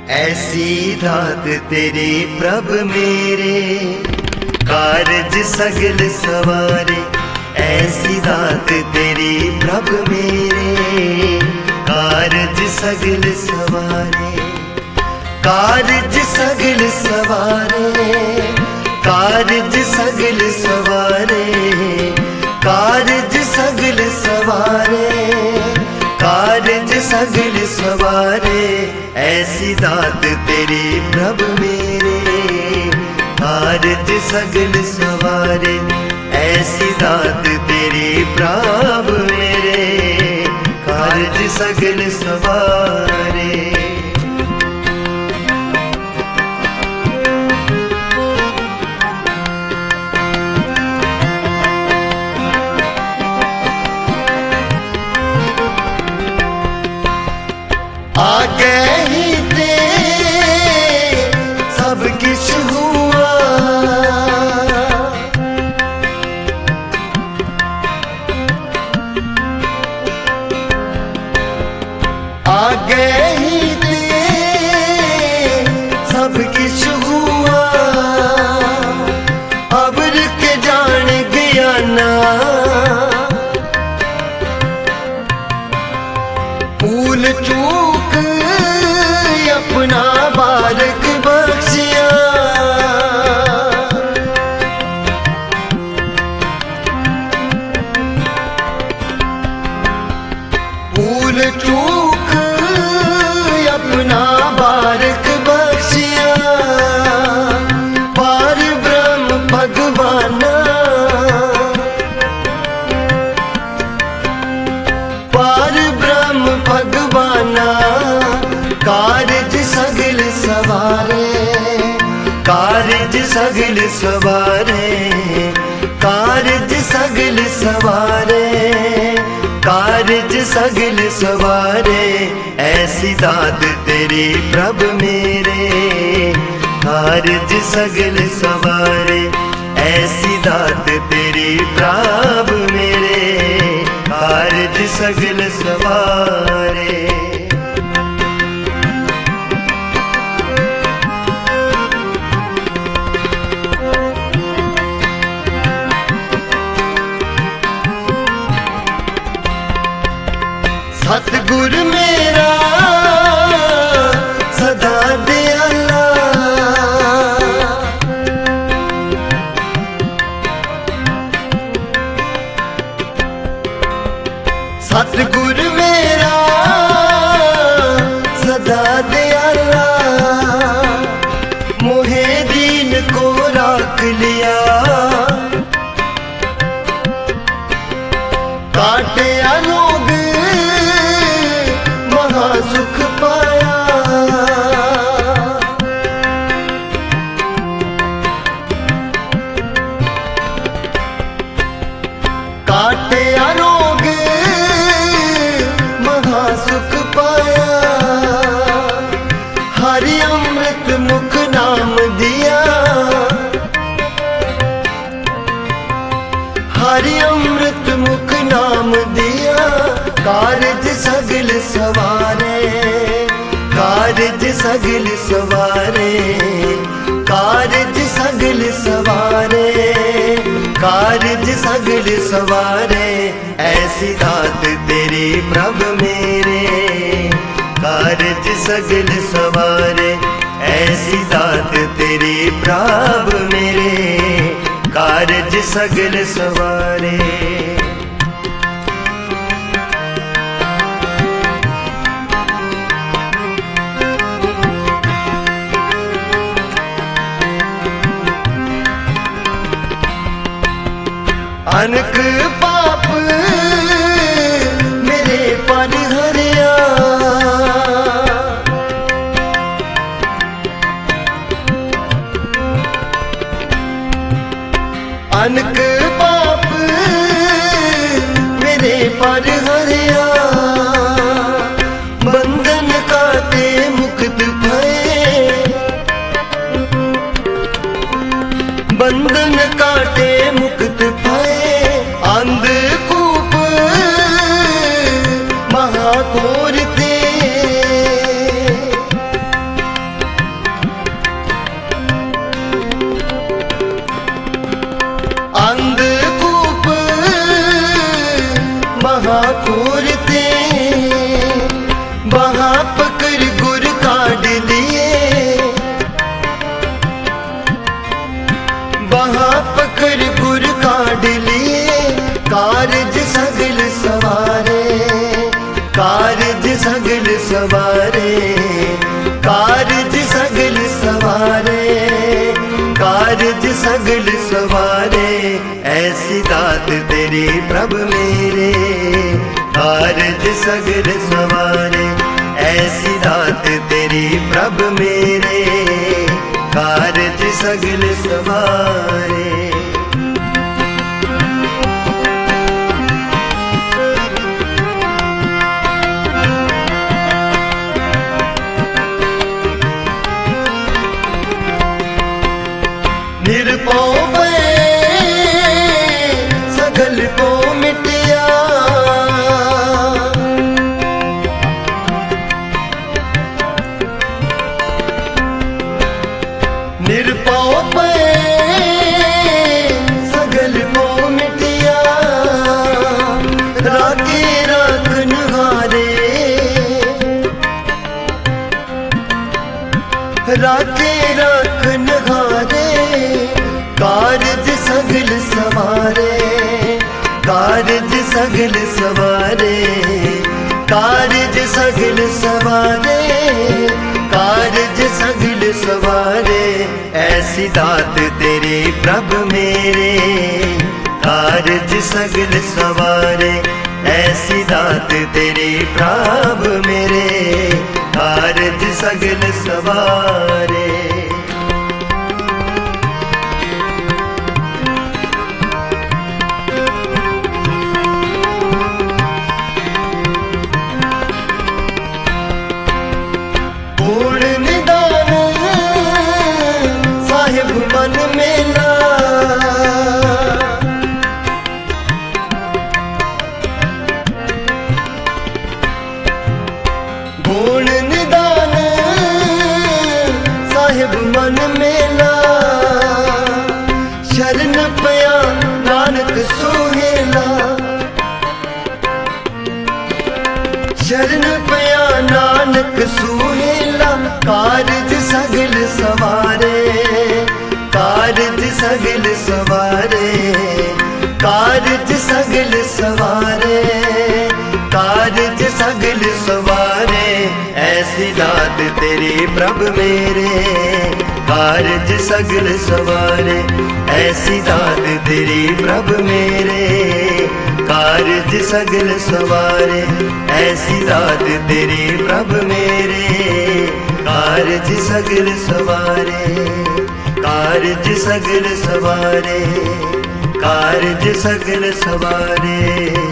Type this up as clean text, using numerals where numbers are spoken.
ऐसी दात तेरी प्रभ मेरे, कारज सगल सवारे। ऐसी दात तेरी प्रभ मेरे, कारज सगल सवारे। कारज सगल सवारे, कारज सगल सवारे, कारज सगल सवारे, कारज सगल सवारे। ऐसी दात तेरी प्रभ मेरे, कारज सगल सवारे। ऐसी दात तेरी प्रभ मेरे, कारज सगल सवारे। आगे ही ते सब किछ हुआ, आगे ही ते सब किछ हुआ। अब रुक जान गया ना, भूल चूक अपना बारक बख्शिया। भूल चूक अपना बारक बख्शिया। पार ब्रह्म भगवाना, पार ब्रह्म भगवाना। कारज सगल सवारे, कारज सगल सवारे, कारज सगल सवारे, कारज सगल सवारे। ऐसी दात तेरी प्रभ मेरे, कारज सगल सवारे। ऐसी दात तेरी प्रभ मेरे, कारज सगल सवारे। सतगुर मेरा सदा दयाला, सतगुर मेरा सदा दयाला। मोहे दीन को राख लिया, काटे अलोग सुख पाया। काटे अरोग महासुख पाया। हरि अमृत मुख नाम दिया, हरि अमृत मुख नाम दिया। कारज सगल सवारे, कारज सगल सवारे, कारज सगल सवारे, कारज सगल सवारे। ऐसी दात तेरी प्रभ मेरे, कारज सगल सवारे। ऐसी दात तेरी प्रभ मेरे, कारज सगल सवारे। अनक पाप मेरे पर हरिया, अनक पाप मेरे पर हरिया। बंधन काटे मुक्त भये, बंधन काटे मुक्त भये। कारज सगल सवारे, कारज सगल सवारे, कारज सगल सवारे। ऐसी दात तेरी प्रभ मेरे, कारज सगल सवारे। ऐसी दात तेरी प्रभ मेरे, कारज सगल सवारे। निरपौ सगल को मिटिया, निरपौ सगल को मिटिया। राखे राखन हारे, राखे राखन हारे। कारज सगल सवारे, कारज सगल सवारे, कारज सगल सवारे, कारज सगल सवारे। ऐसी दात तेरी प्रभ मेरे, कारज सगल सवारे। ऐसी दात तेरी प्रभ मेरे, कारज सगल सवारे। पूर्ण निदान साहिब मन मेला, पूर्ण निदान साहिब मन मेला। शरण पया नानक सोहेला, शरण पया नानक सोहेला। कारज सगल सवारे, कारज सगल सवारे, कारज सगल सवारे, कारज सगल सवारे। ऐसी दात तेरी प्रभ मेरे, कारज सगल सवारे। ऐसी दात तेरी प्रभ मेरे, कारज सगल सवारे। ऐसी दात तेरी प्रभ मेरे, कारज सगल सवारे। कारज सगल सवारे, कारज सगल सवारे।